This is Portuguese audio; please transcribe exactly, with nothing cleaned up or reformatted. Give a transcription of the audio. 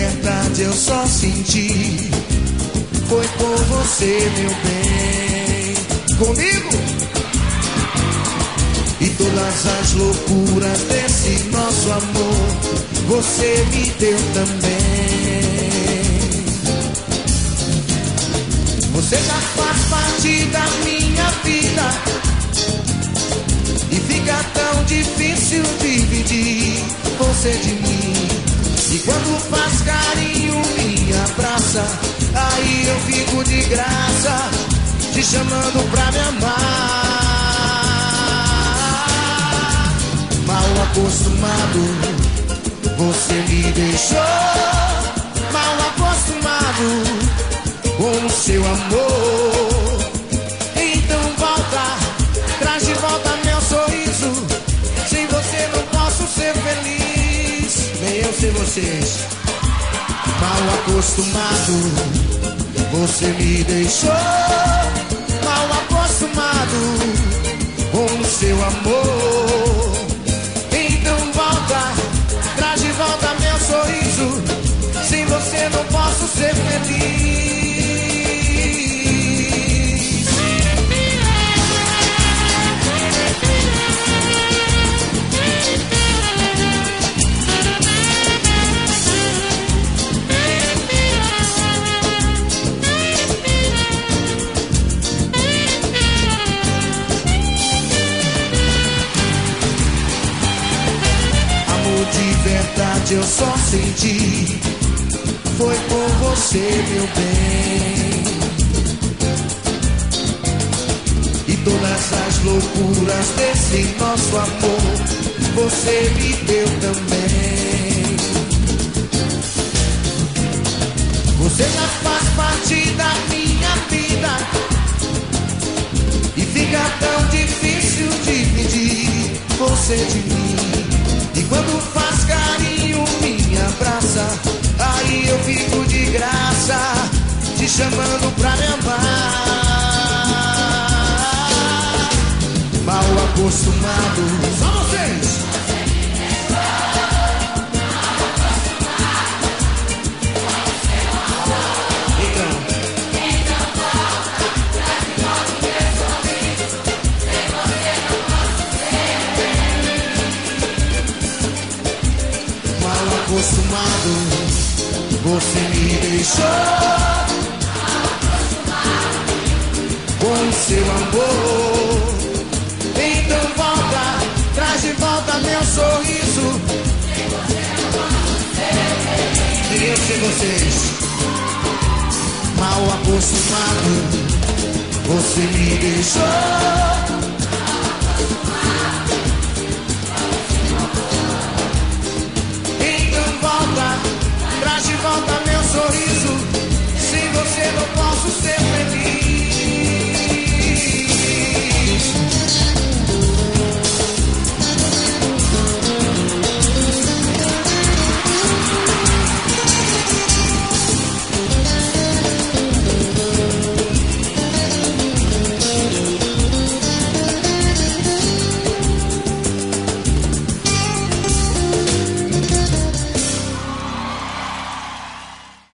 verdade eu só senti foi por você, meu bem. Comigo! E todas as loucuras desse nosso amor você me deu também. Você já faz parte da minha vida e fica tão difícil dividir você de mim. E quando faz carinho, me abraça, aí eu fico de graça, te chamando pra me amar. Mal acostumado, você me deixou. Mal acostumado com o seu amor. Então volta, traz de volta meu sorriso. Sem você não posso ser feliz, nem eu sem vocês. Mal acostumado, você me deixou. Mal acostumado com o seu amor. Então volta, traz de volta meu sorriso. Sem você não posso ser feliz. De verdade eu só senti foi por você, meu bem. E todas as loucuras desse nosso amor você me deu também. Você já faz parte da minha vida e fica tão difícil dividir você de mim. E quando faz carinho, me abraça, aí eu fico de graça, te chamando pra me amar. Mal acostumado, só vocês. Então, então volta, traz de volta o meu sorriso. Sem você não posso ser feliz. Mal acostumado, você me deixou. Mal acostumado com o seu amor. Então volta, traz de volta meu sorriso. Sem você não posso ser feliz. Nem eu sem vocês. Mal acostumado, você me deixou.